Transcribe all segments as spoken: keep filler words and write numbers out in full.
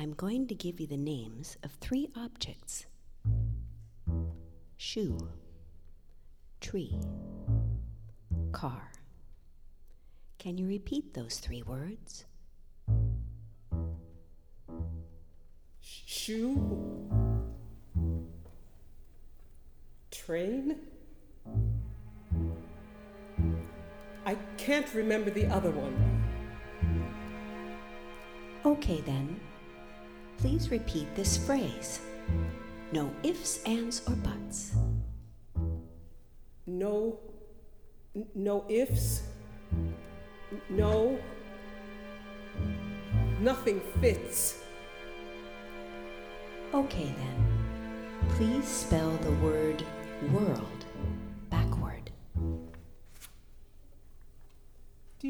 I'm going to give you the names of three objects: shoe, tree, car. Can you repeat those three words? Shoe, train. I can't remember the other one. Okay then, please repeat this phrase. No ifs, ands, or buts. No, n- no ifs, n- no, nothing fits. Okay then, please spell the word world backward. D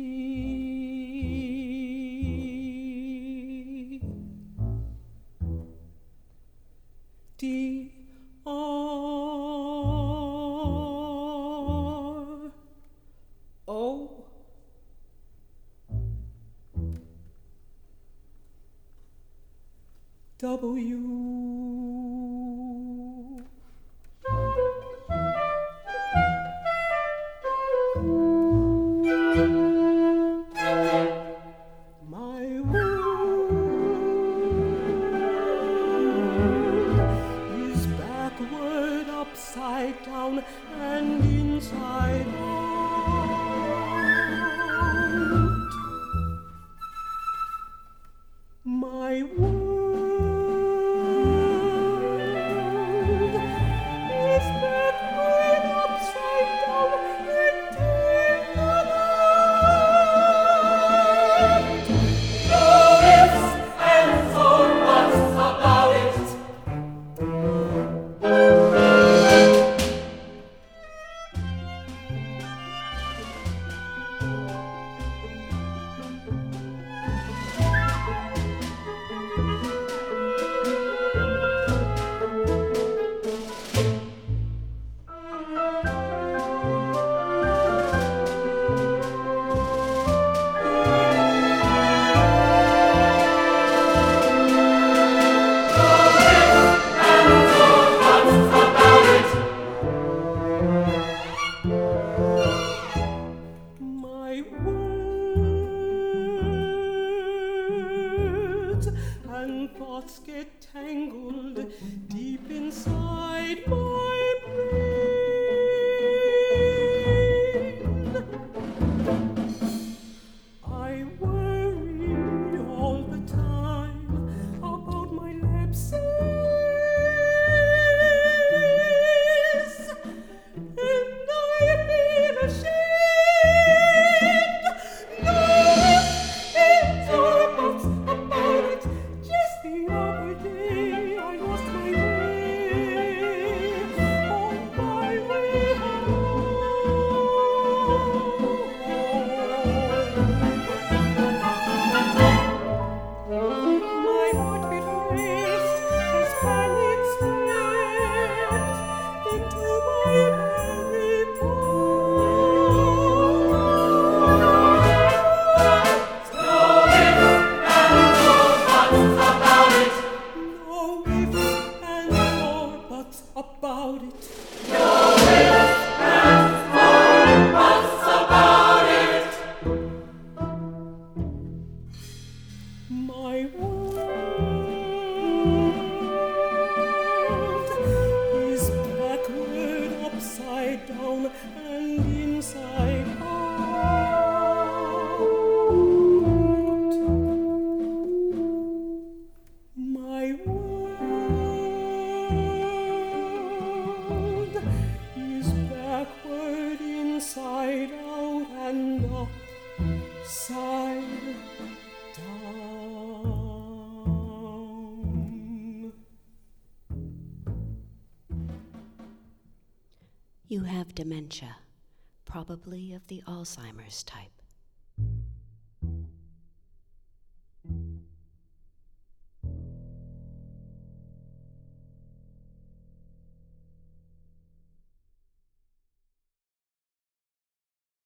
D R O W. My world is backward, upside down, and inside out. My world is backward, upside down, and inside out. No ifs, ands, or buts about it. My words and thoughts get tangled deep inside my brain. I worry all the time about my lapses, and I feel ashamed. No ifs or buts about it. Just the other day I lost my way on my way home. My heart beat raced as panic swept into my very bones. No ifs and or buts about it. My world is backward, upside down, and inside out. My world is backward, inside out, and upside down. You have dementia, probably of the Alzheimer's type.